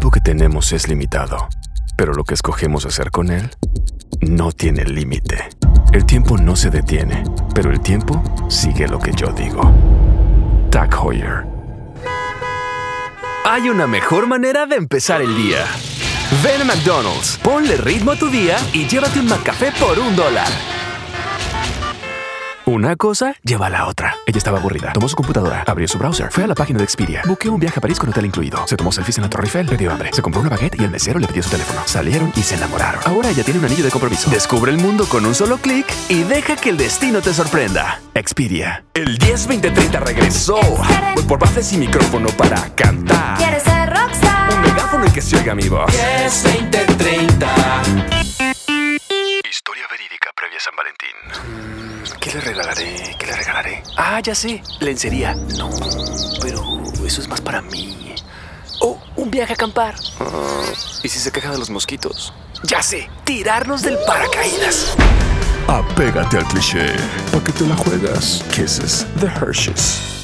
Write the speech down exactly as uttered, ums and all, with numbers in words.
tiempo que tenemos es limitado, pero lo que escogemos hacer con él no tiene límite. El tiempo no se detiene, pero el tiempo sigue lo que yo digo. Tag Heuer. Hay una mejor manera de empezar el día. Ven a McDonald's, ponle ritmo a tu día y llévate un McCafé por un dólar. Una cosa lleva a la otra. Ella estaba aburrida. Tomó su computadora, abrió su browser, fue a la página de Expedia, buqueó un viaje a París con hotel incluido, se tomó selfies en la Torre Eiffel, le dio hambre, se compró una baguette y el mesero le pidió su teléfono. Salieron y se enamoraron. Ahora ella tiene un anillo de compromiso. Descubre el mundo con un solo clic y deja que el destino te sorprenda. Expedia. El diez veinte treinta regresó. Voy por bases y micrófono para cantar. ¿Quieres ser rockstar? Un megáfono y que se oiga mi voz. diez veinte treinta. Historia verídica previa a San Valentín. ¿Qué le regalaré? ¿Qué le regalaré? Ah, ya sé. Lencería. No, pero eso es más para mí. Oh, un viaje a acampar. Ah, ¿y si se queja de los mosquitos? Ya sé. Tirarnos del paracaídas. Apégate al cliché, pa' que te la juegas. Kisses de Hershey's.